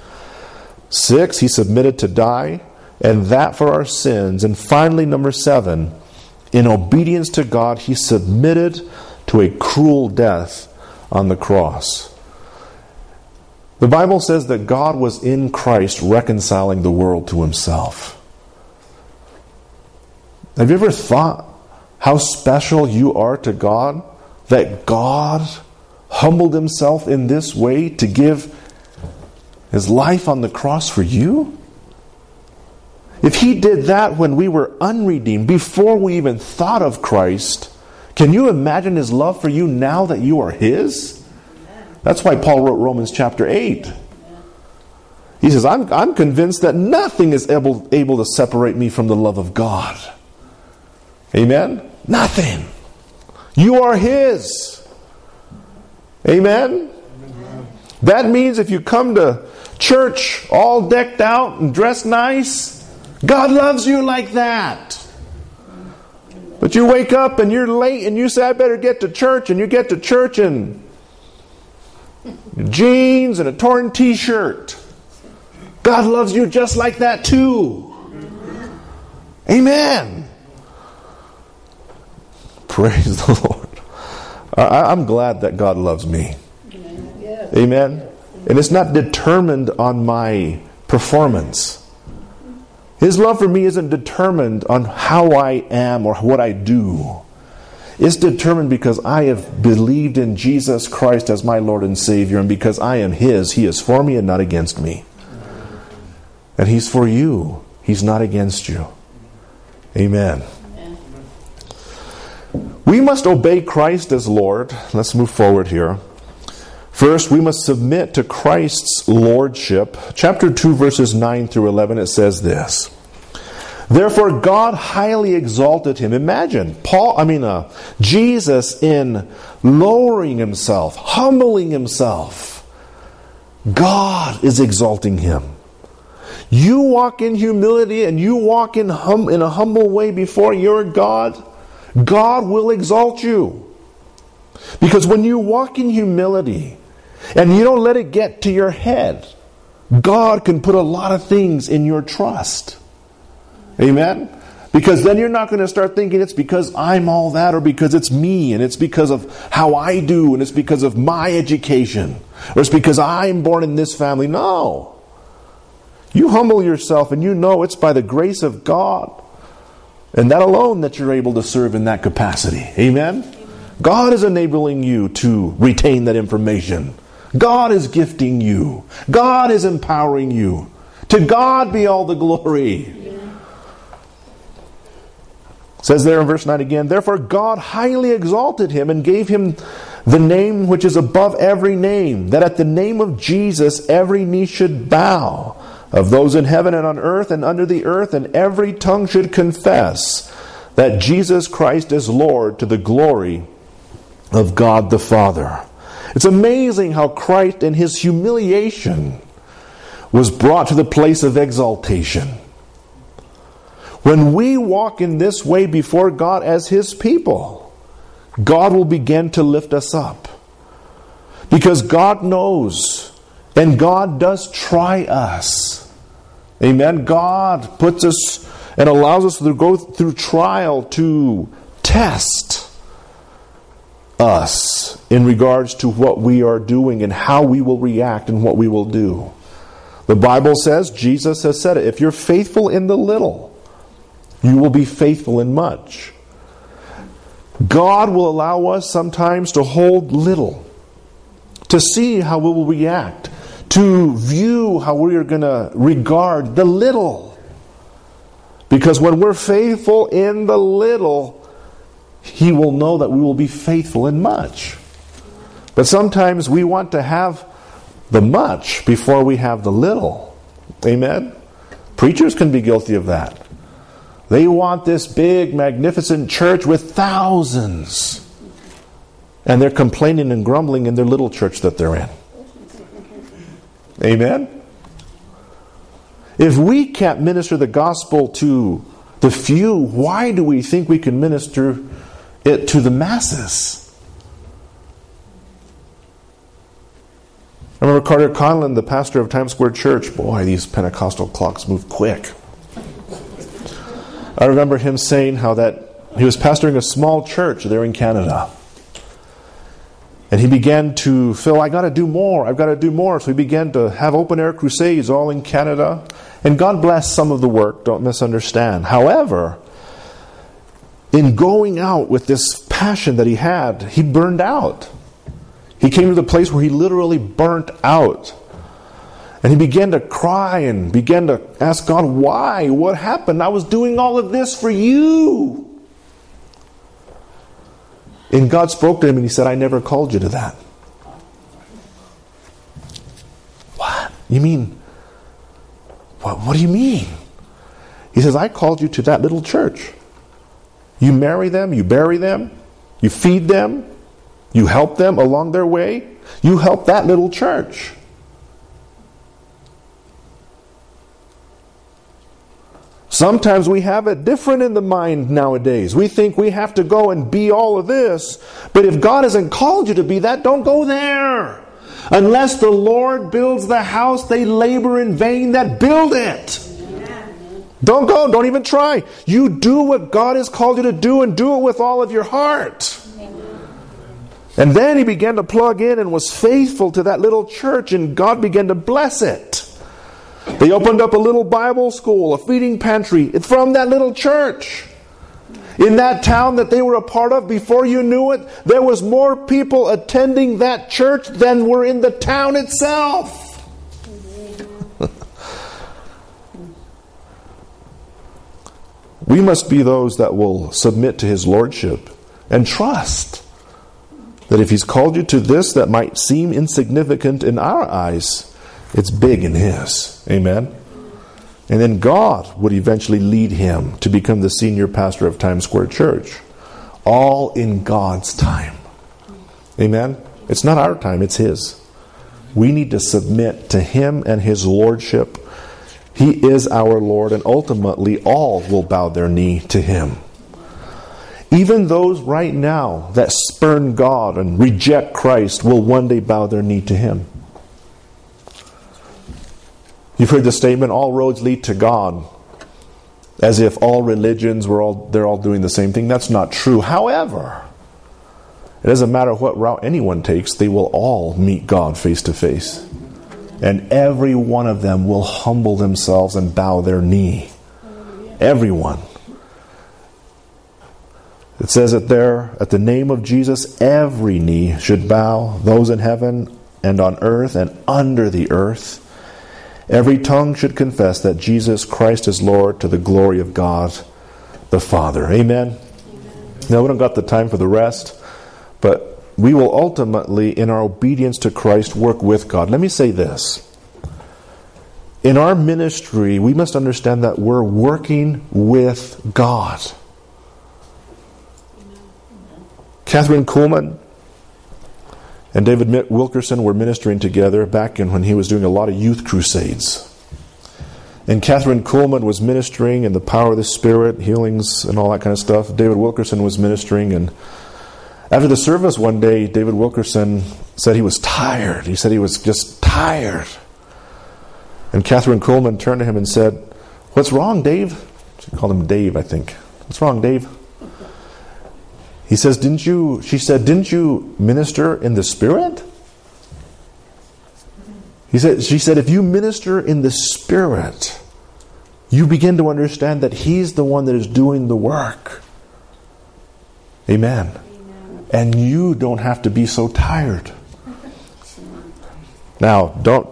6, He submitted to die, and that for our sins. And finally, number 7, in obedience to God, He submitted to a cruel death on the cross. The Bible says that God was in Christ reconciling the world to Himself. Have you ever thought how special you are to God? That God humbled Himself in this way to give His life on the cross for you? If He did that when we were unredeemed, before we even thought of Christ, can you imagine His love for you now that you are His? That's why Paul wrote Romans chapter 8. He says, I'm convinced that nothing is able to separate me from the love of God. Amen? Nothing. You are His. Amen? That means if you come to church all decked out and dressed nice, God loves you like that. But you wake up and you're late and you say, I better get to church, and you get to church in jeans and a torn t-shirt. God loves you just like that too. Amen. Praise the Lord. I'm glad that God loves me. Amen. And it's not determined on my performance. His love for me isn't determined on how I am or what I do. It's determined because I have believed in Jesus Christ as my Lord and Savior, and because I am His, He is for me and not against me. And He's for you. He's not against you. Amen. We must obey Christ as Lord. Let's move forward here. First, we must submit to Christ's lordship. Chapter 2, verses 9 through 11, it says this. Therefore, God highly exalted Him. Imagine, Jesus in lowering Himself, humbling Himself. God is exalting Him. You walk in humility and you walk in a humble way before your God, God will exalt you. Because when you walk in humility and you don't let it get to your head, God can put a lot of things in your trust. Amen? Because then you're not going to start thinking it's because I'm all that, or because it's me, and it's because of how I do, and it's because of my education, or it's because I'm born in this family. No. You humble yourself and you know it's by the grace of God, and that alone, that you're able to serve in that capacity. Amen? God is enabling you to retain that information. God is gifting you. God is empowering you. To God be all the glory. It says there in verse 9 again, therefore God highly exalted him and gave him the name which is above every name, that at the name of Jesus every knee should bow, of those in heaven and on earth and under the earth, and every tongue should confess that Jesus Christ is Lord, to the glory of God the Father. It's amazing how Christ in his humiliation was brought to the place of exaltation. When we walk in this way before God as his people, God will begin to lift us up. Because God knows, and God does try us. Amen. God puts us and allows us to go through trial to test us in regards to what we are doing and how we will react and what we will do. The Bible says, Jesus has said it, if you're faithful in the little, you will be faithful in much. God will allow us sometimes to hold little, to see how we will react, to view how we are going to regard the little. Because when we're faithful in the little, he will know that we will be faithful in much. But sometimes we want to have the much before we have the little. Amen? Preachers can be guilty of that. They want this big, magnificent church with thousands. And they're complaining and grumbling in their little church that they're in. Amen? If we can't minister the gospel to the few, why do we think we can minister it to the masses? I remember Carter Conlon, the pastor of Times Square Church. Boy, these Pentecostal clocks move quick. I remember him saying how that he was pastoring a small church there in Canada. And he began to feel, I've got to do more. So he began to have open-air crusades all in Canada. And God bless some of the work, don't misunderstand. However, in going out with this passion that he had, he burned out. He came to the place where he literally burnt out. And he began to cry and began to ask God, why? What happened? I was doing all of this for you. And God spoke to him and he said, I never called you to that. What? You mean? What do you mean? He says, I called you to that little church. You marry them, you bury them, you feed them, you help them along their way. You help that little church. Sometimes we have it different in the mind nowadays. We think we have to go and be all of this. But if God hasn't called you to be that, don't go there. Unless the Lord builds the house, they labor in vain that build it. Amen. Don't go. Don't even try. You do what God has called you to do and do it with all of your heart. Amen. And then he began to plug in and was faithful to that little church, and God began to bless it. They opened up a little Bible school, a feeding pantry from that little church. In that town that they were a part of, before you knew it, there was more people attending that church than were in the town itself. We must be those that will submit to his lordship and trust that if he's called you to this that might seem insignificant in our eyes, it's big in his. Amen? And then God would eventually lead him to become the senior pastor of Times Square Church. All in God's time. Amen? It's not our time, it's his. We need to submit to him and his lordship. He is our Lord, and ultimately all will bow their knee to Him. Even those right now that spurn God and reject Christ will one day bow their knee to Him. You've heard the statement, all roads lead to God, as if all religions they're all doing the same thing. That's not true. However, it doesn't matter what route anyone takes, they will all meet God face to face. And every one of them will humble themselves and bow their knee. Everyone. It says it there, at the name of Jesus, every knee should bow, those in heaven and on earth and under the earth. Every tongue should confess that Jesus Christ is Lord, to the glory of God the Father. Amen? Now, we don't got the time for the rest, but we will ultimately, in our obedience to Christ, work with God. Let me say this. In our ministry, we must understand that we're working with God. Catherine Kuhlman and David Wilkerson were ministering together back when he was doing a lot of youth crusades. And Catherine Kuhlman was ministering in the power of the Spirit, healings and all that kind of stuff. David Wilkerson was ministering, and after the service one day, David Wilkerson said he was tired. He said he was just tired. And Catherine Kuhlman turned to him and said, "What's wrong, Dave?" She called him Dave, I think. "What's wrong, Dave?" He says, she said, "Didn't you minister in the Spirit?" She said, if you minister in the Spirit, you begin to understand that He's the one that is doing the work. Amen. And you don't have to be so tired. Now,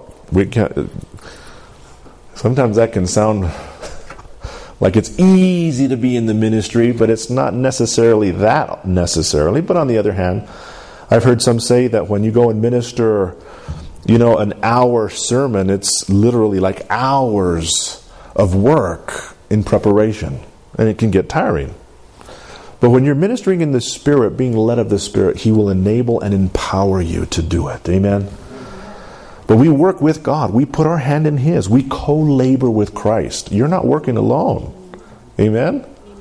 sometimes that can sound like it's easy to be in the ministry, but it's not necessarily that necessarily. But on the other hand, I've heard some say that when you go and minister, an hour sermon, it's literally like hours of work in preparation. And it can get tiring. But when you're ministering in the Spirit, being led of the Spirit, He will enable and empower you to do it. Amen? But we work with God. We put our hand in His. We co-labor with Christ. You're not working alone. Amen?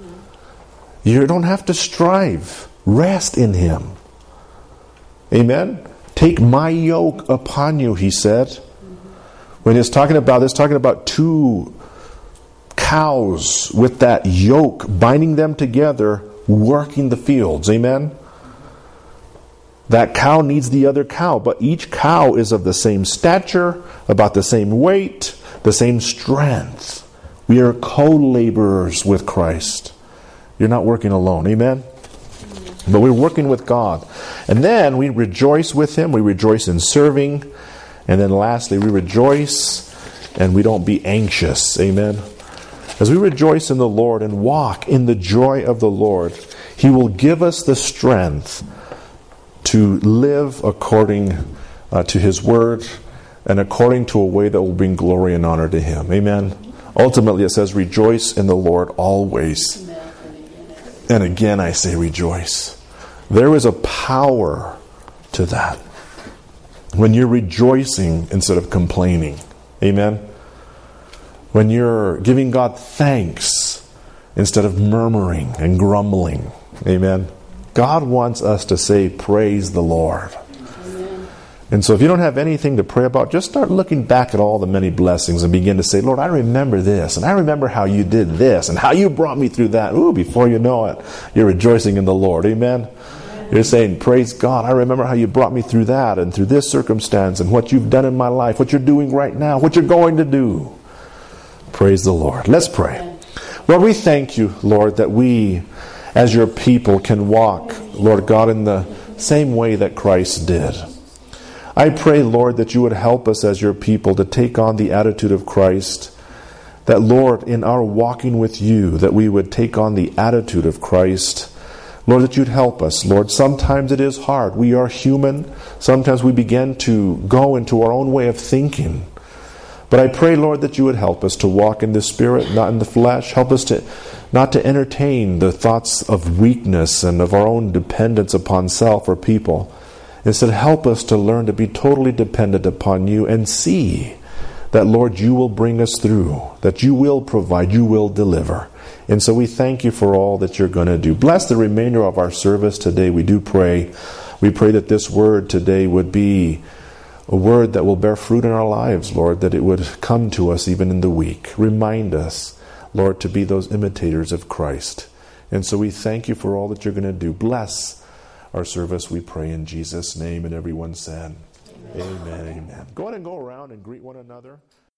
You don't have to strive. Rest in Him. Amen? Take my yoke upon you, He said. When it's talking about two cows with that yoke, binding them together, working the fields. Amen? That cow needs the other cow, but each cow is of the same stature, about the same weight, the same strength. We are co-laborers with Christ. You're not working alone. Amen? But we're working with God. And then we rejoice with Him. We rejoice in serving. And then lastly, we rejoice and we don't be anxious. Amen? As we rejoice in the Lord and walk in the joy of the Lord, He will give us the strength to live according to His Word and according to a way that will bring glory and honor to Him. Amen? Ultimately, it says, rejoice in the Lord always. And again, I say rejoice. There is a power to that. When you're rejoicing instead of complaining. Amen? When you're giving God thanks instead of murmuring and grumbling. Amen? God wants us to say, praise the Lord. Amen. And so if you don't have anything to pray about, just start looking back at all the many blessings and begin to say, Lord, I remember this, and I remember how you did this, and how you brought me through that. Ooh, before you know it, you're rejoicing in the Lord. Amen? You're saying, praise God, I remember how you brought me through that, and through this circumstance, and what you've done in my life, what you're doing right now, what you're going to do. Praise the Lord. Let's pray. Lord, we thank you, Lord, that we, as your people, can walk, Lord God, in the same way that Christ did. I pray, Lord, that you would help us as your people to take on the attitude of Christ. That, Lord, in our walking with you, that we would take on the attitude of Christ. Lord, that you'd help us. Lord, sometimes it is hard. We are human. Sometimes we begin to go into our own way of thinking. But I pray, Lord, that you would help us to walk in the Spirit, not in the flesh. Help us to not to entertain the thoughts of weakness and of our own dependence upon self or people. Instead, help us to learn to be totally dependent upon you and see that, Lord, you will bring us through, that you will provide, you will deliver. And so we thank you for all that you're going to do. Bless the remainder of our service today, we do pray. We pray that this word today would be a word that will bear fruit in our lives, Lord, that it would come to us even in the week. Remind us, Lord, to be those imitators of Christ. And so we thank you for all that you're going to do. Bless our service, we pray in Jesus' name. And everyone said, Amen. Amen. Go ahead and go around and greet one another.